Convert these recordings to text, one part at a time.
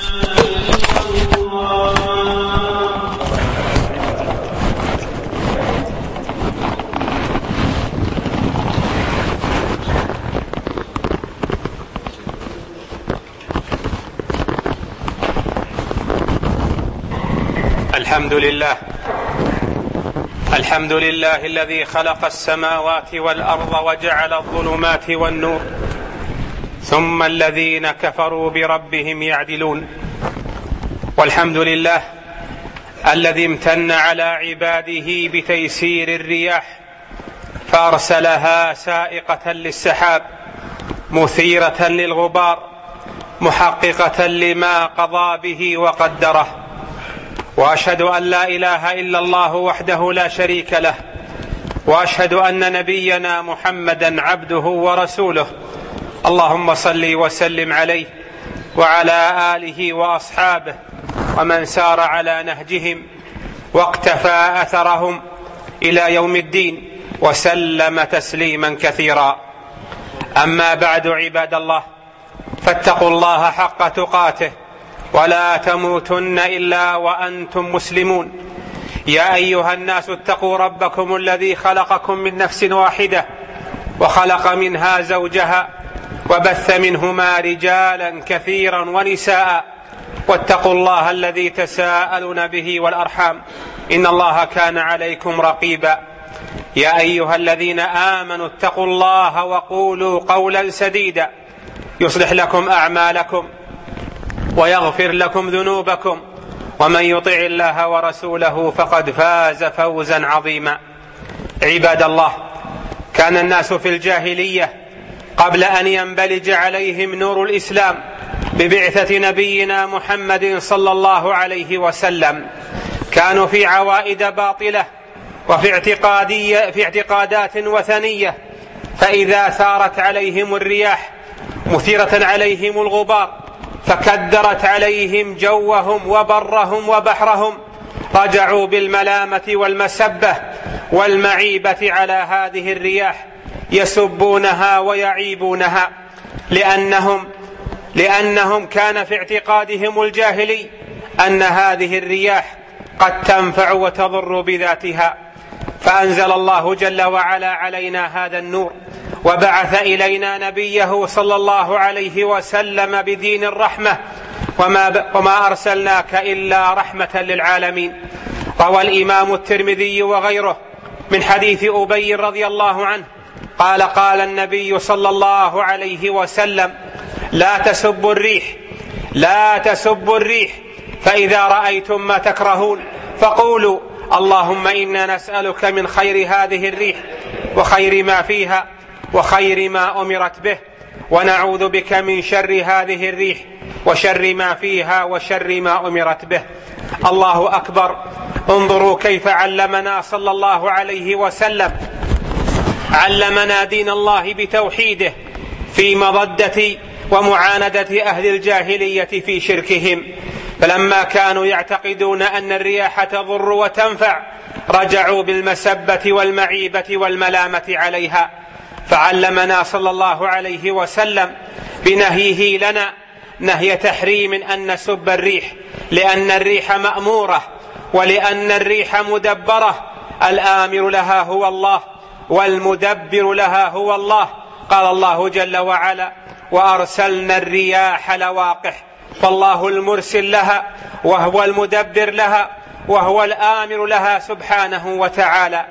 الحمد لله الذي خلق السماوات والأرض وجعل الظلمات والنور، ثم الذين كفروا بربهم يعدلون. والحمد لله الذي امتن على عباده بتيسير الرياح فأرسلها سائقة للسحاب مثيرة للغبار محققة لما قضى به وقدره. وأشهد أن لا إله إلا الله وحده لا شريك له، وأشهد أن نبينا محمدا عبده ورسوله. اللهم صل وسلم عليه وعلى آله وأصحابه ومن سار على نهجهم واقتفى أثرهم إلى يوم الدين وسلم تسليما كثيرا. أما بعد، عباد الله، فاتقوا الله حق تقاته ولا تموتن إلا وأنتم مسلمون. يا أيها الناس اتقوا ربكم الذي خلقكم من نفس واحدة وخلق منها زوجها وبث منهما رجالا كثيرا ونساء، واتقوا الله الذي تساءلون به والأرحام إن الله كان عليكم رقيبا. يا أيها الذين آمنوا اتقوا الله وقولوا قولا سديدا يصلح لكم أعمالكم ويغفر لكم ذنوبكم، ومن يطع الله ورسوله فقد فاز فوزا عظيما. عباد الله، كان الناس في الجاهلية قبل أن ينبلج عليهم نور الإسلام ببعثة نبينا محمد صلى الله عليه وسلم كانوا في عوائد باطلة وفي اعتقادات وثنية، فإذا ثارت عليهم الرياح مثيرة عليهم الغبار فكدرت عليهم جوهم وبرهم وبحرهم رجعوا بالملامة والمسبة والمعيبة على هذه الرياح، يسبونها ويعيبونها، لأنهم كان في اعتقادهم الجاهلي أن هذه الرياح قد تنفع وتضر بذاتها. فأنزل الله جل وعلا علينا هذا النور وبعث إلينا نبيه صلى الله عليه وسلم بدين الرحمة، وما أرسلناك إلا رحمة للعالمين. روى الإمام الترمذي وغيره من حديث أبي رضي الله عنه قال: قال النبي صلى الله عليه وسلم: لا تسبوا الريح فإذا رأيتم ما تكرهون فقولوا اللهم إنا نسألك من خير هذه الريح وخير ما فيها وخير ما أمرت به، ونعوذ بك من شر هذه الريح وشر ما فيها وشر ما أمرت به. الله أكبر. انظروا كيف علمنا صلى الله عليه وسلم، علمنا دين الله بتوحيده في مضدة ومعاندة أهل الجاهلية في شركهم، فلما كانوا يعتقدون أن الرياح تضر وتنفع رجعوا بالمسبة والمعيبة والملامة عليها. فعلمنا صلى الله عليه وسلم بنهيه لنا نهي تحريم أن نسب الريح، لأن الريح مأمورة ولأن الريح مدبرة، الآمر لها هو الله والمدبر لها هو الله. قال الله جل وعلا: وأرسلنا الرياح لواقح، فالله المرسل لها وهو المدبر لها وهو الآمر لها سبحانه وتعالى.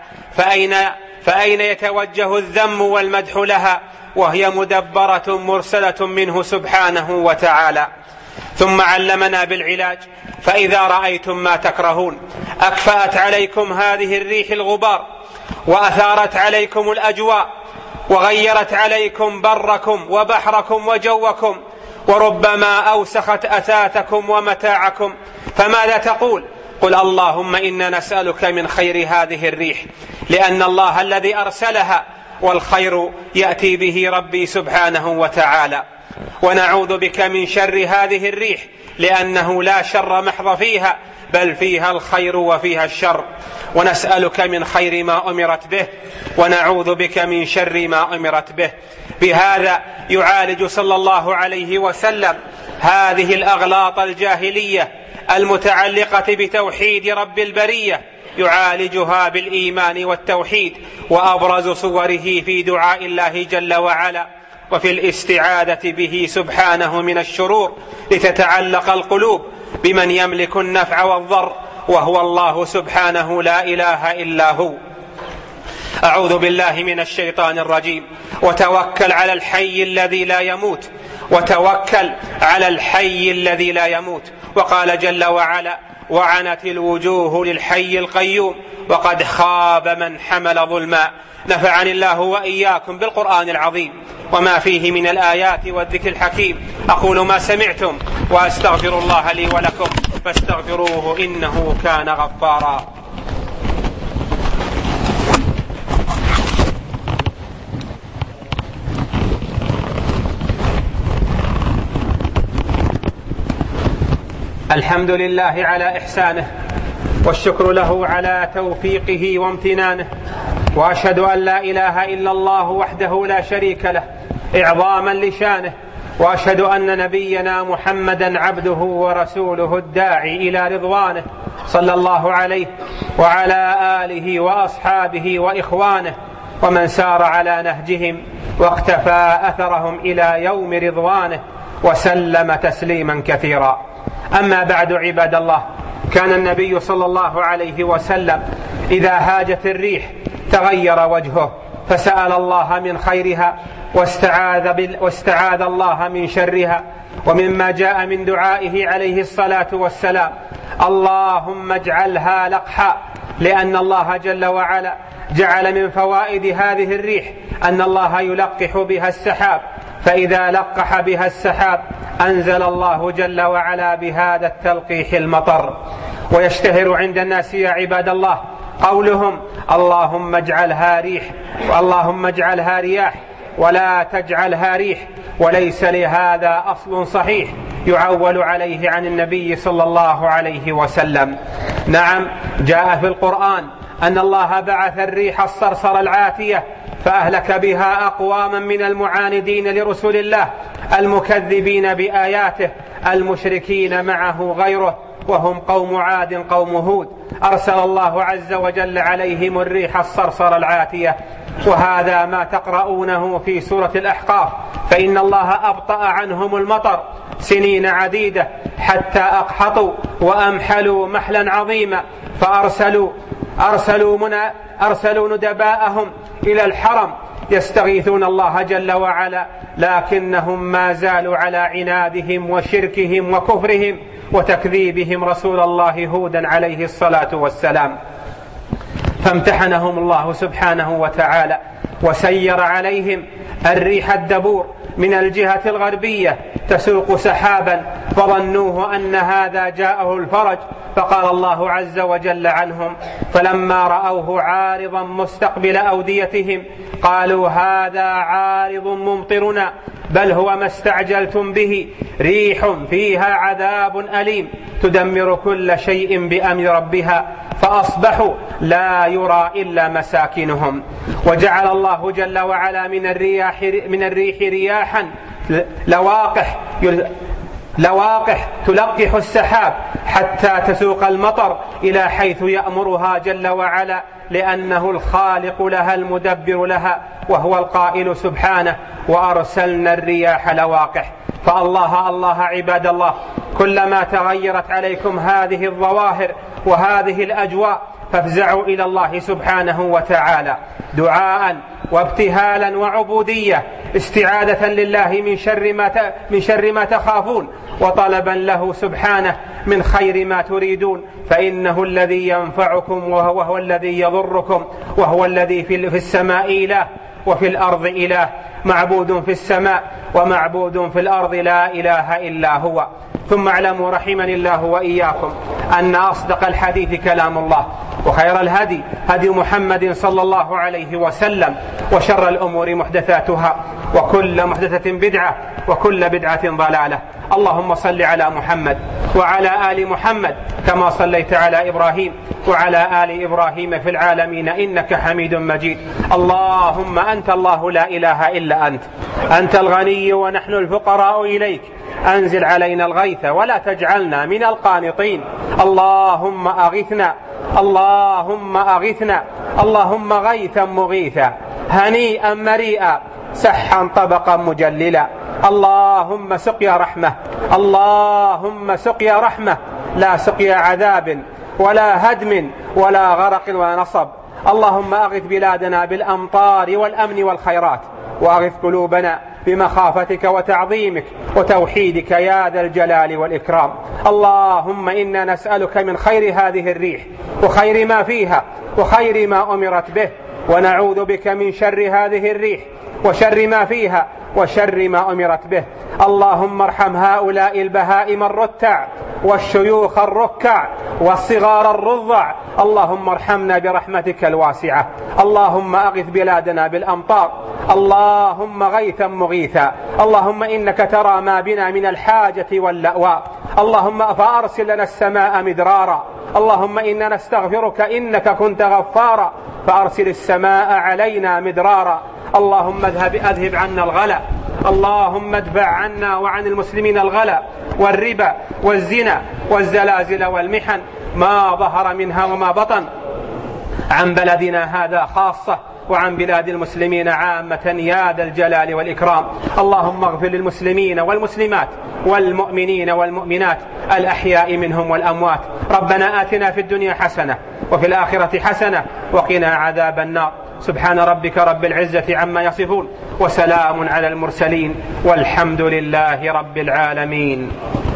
فأين يتوجه الذم والمدح لها وهي مدبرة مرسلة منه سبحانه وتعالى؟ ثم علمنا بالعلاج: فإذا رأيتم ما تكرهون. أكفأت عليكم هذه الريح الغبار وأثارت عليكم الأجواء وغيرت عليكم بركم وبحركم وجوكم، وربما أوسخت أثاثكم ومتاعكم، فماذا تقول؟ قل اللهم إنا نسألك من خير هذه الريح، لأن الله الذي أرسلها والخير يأتي به ربي سبحانه وتعالى. ونعوذ بك من شر هذه الريح، لأنه لا شر محض فيها، بل فيها الخير وفيها الشر. ونسألك من خير ما أمرت به ونعوذ بك من شر ما أمرت به. بهذا يعالج صلى الله عليه وسلم هذه الأغلاط الجاهلية المتعلقة بتوحيد رب البرية يعالجها بالإيمان والتوحيد، وأبرز صوره في دعاء الله جل وعلا وفي الاستعاذة به سبحانه من الشرور، لتتعلق القلوب بمن يملك النفع والضر وهو الله سبحانه لا إله إلا هو. أعوذ بالله من الشيطان الرجيم. وتوكل على الحي الذي لا يموت، وتوكل على الحي الذي لا يموت. وقال جل وعلا: وعنت الوجوه للحي القيوم وقد خاب من حمل ظلما. نفعني الله وإياكم بالقرآن العظيم وما فيه من الآيات والذكر الحكيم. أقول ما سمعتم وأستغفر الله لي ولكم فاستغفروه إنه كان غفارا. الحمد لله على إحسانه، والشكر له على توفيقه وامتنانه، وأشهد أن لا إله إلا الله وحده لا شريك له إعظاما لشانه، وأشهد أن نبينا محمدا عبده ورسوله الداعي إلى رضوانه، صلى الله عليه وعلى آله وأصحابه وإخوانه ومن سار على نهجهم واقتفى أثرهم إلى يوم رضوانه، وسلم تسليما كثيرا. أما بعد، عباد الله، كان النبي صلى الله عليه وسلم إذا هاجت الريح تغير وجهه فسأل الله من خيرها واستعاذ الله من شرها. ومما جاء من دعائه عليه الصلاة والسلام: اللهم اجعلها لقحا، لأن الله جل وعلا جعل من فوائد هذه الريح أن الله يلقح بها السحاب، فإذا لقح بها السحاب أنزل الله جل وعلا بهذا التلقيح المطر. ويشتهر عند الناس يا عباد الله قولهم: اللهم اجعلها ريح، اللهم اجعلها رياح ولا تجعلها ريح، وليس لهذا أصل صحيح يعول عليه عن النبي صلى الله عليه وسلم. نعم، جاء في القرآن أن الله بعث الريح الصرصر العاتية فأهلك بها أقواما من المعاندين لرسل الله المكذبين بآياته المشركين معه غيره، وهم قوم عاد قوم هود. أرسل الله عز وجل عليهم الريح الصرصر العاتية، وهذا ما تقرؤونه في سورة الأحقاف، فإن الله أبطأ عنهم المطر سنين عديدة حتى أقحطوا وأمحلوا محلا عظيما، فأرسلوا ندباءهم إلى الحرم يستغيثون الله جل وعلا، لكنهم ما زالوا على عنادهم وشركهم وكفرهم وتكذيبهم رسول الله هودا عليه الصلاة والسلام، فامتحنهم الله سبحانه وتعالى وسير عليهم الريح الدبور من الجهة الغربية تسوق سحابا، فظنوه أن هذا جاءه الفرج، فقال الله عز وجل عنهم: فلما رأوه عارضا مستقبل أوديتهم قالوا هذا عارض ممطرنا بل هو ما استعجلتم به ريح فيها عذاب أليم تدمر كل شيء بأمر ربها فأصبحوا لا يرى إلا مساكنهم. وجعل الله جل وعلا من الريح رياحا لواقح تلقح السحاب حتى تسوق المطر إلى حيث يأمرها جل وعلا، لأنه الخالق لها المدبر لها، وهو القائل سبحانه: وأرسلنا الرياح لواقح. فالله الله عباد الله، كلما تغيرت عليكم هذه الظواهر وهذه الأجواء فافزعوا إلى الله سبحانه وتعالى دعاء وابتهالا وعبودية، استعاذة لله من شر ما تخافون، وطلبا له سبحانه من خير ما تريدون، فإنه الذي ينفعكم وهو الذي يضركم، وهو الذي في السماء إله وفي الأرض إله، معبود في السماء ومعبود في الأرض لا إله إلا هو. ثم اعلموا رحمني الله وإياكم أن أصدق الحديث كلام الله، وخير الهدي هدي محمد صلى الله عليه وسلم، وشر الأمور محدثاتها، وكل محدثة بدعة، وكل بدعة ضلالة. اللهم صل على محمد وعلى آل محمد كما صليت على إبراهيم وعلى آل إبراهيم في العالمين إنك حميد مجيد. اللهم أنت الله لا إله إلا أنت الغني ونحن الفقراء إليك، أنزل علينا الغيث ولا تجعلنا من القانطين. اللهم أغثنا، اللهم أغثنا، اللهم غيثا مغيثا هنيئا مريئا سحا طبقا مجللا. اللهم سقيا رحمة، اللهم سقيا رحمة، لا سقيا عذاب ولا هدم ولا غرق ولا نصب. اللهم أغث بلادنا بالأمطار والأمن والخيرات، وأغث قلوبنا بمخافتك وتعظيمك وتوحيدك يا ذا الجلال والإكرام. اللهم إنا نسألك من خير هذه الريح وخير ما فيها وخير ما أمرت به، ونعوذ بك من شر هذه الريح وشر ما فيها وشر ما أمرت به. اللهم ارحم هؤلاء البهائم الرتع والشيوخ الركع والصغار الرضع. اللهم ارحمنا برحمتك الواسعة. اللهم أغث بلادنا بالأمطار، اللهم غيثا مغيثا. اللهم إنك ترى ما بنا من الحاجة واللأواء، اللهم فأرسل لنا السماء مدرارا. اللهم إنا نستغفرك إنك كنت غفارا، فأرسل السماء علينا مدرارا. اللهم أذهب عنا الغلا، اللهم ادفع عنا وعن المسلمين الغلا والربا والزنا والزلازل والمحن ما ظهر منها وما بطن، عن بلدنا هذا خاصة وعن بلاد المسلمين عامة يا ذا الجلال والإكرام. اللهم اغفر للمسلمين والمسلمات والمؤمنين والمؤمنات الأحياء منهم والأموات. ربنا آتنا في الدنيا حسنة وفي الآخرة حسنة وقنا عذاب النار. سبحان ربك رب العزة عما يصفون، وسلام على المرسلين، والحمد لله رب العالمين.